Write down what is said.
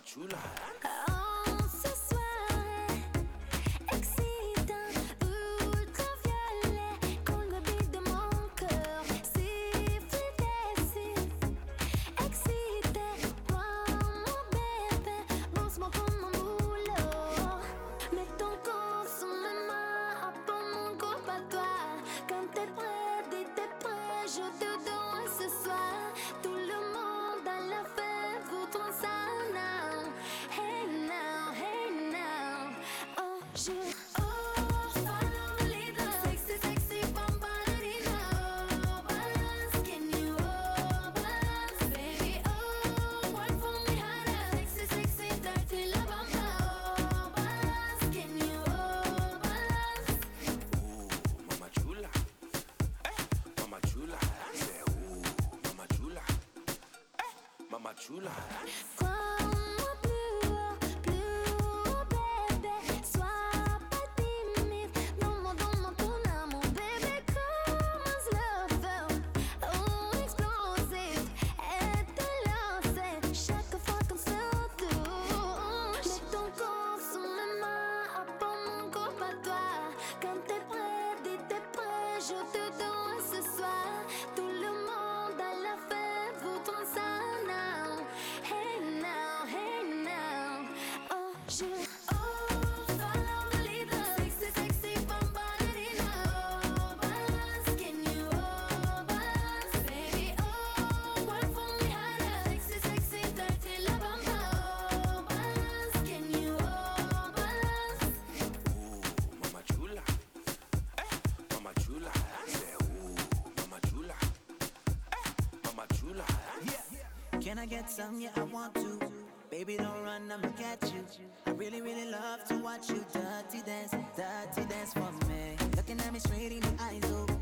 chula. Oh, ce soir est excitant, ultraviolet, coule le beat de mon cœur. Siffle d'ici, excité, toi mon bébé, bosse-moi comme un boulot. Mets ton corps sous mes mains, apprends mon corps à toi. Quand t'es prêt, dis t'es prêt, je te donne ce soir. Tout le monde à la fête voudra ça now. Hey now, hey now. Oh, follow the leader. Sexy, sexy, bambalina. Oh, balance, can you balance, baby? Oh, work for me harder. Sexy, sexy, dirty, la bamba. Oh, balance, can you balance? Mama chula. Mama chula. Say, mama chula. Mama chula. Crois-moi plus haut, bébé. Sois pas timide. Donne-moi ton amour, bébé. Commence le feu. Oh, explosif. Et te lancer chaque fois qu'on se touche. Mets ton corps sous mes mains, apprends mon corps à toi. Quand t'es prêt, dis t'es prêt, je te donne ce soir. Tout le monde à la fête voudra ça now. Hey now, hey now. Oh, follow the leader. Sexy, sexy, bambalina. Oh, balance, can you balance, baby? Oh, work for me harder. Sexy, sexy, dirty, la bamba. Oh, balance, can you balance? Mama chula. Mama chula. Say, mama chula. Mama chula. Can I get some? Yeah, I want to. Baby, don't run, I'ma get you. I really, really love to watch you dirty dance for me. Looking at me straight in the eyes, oh.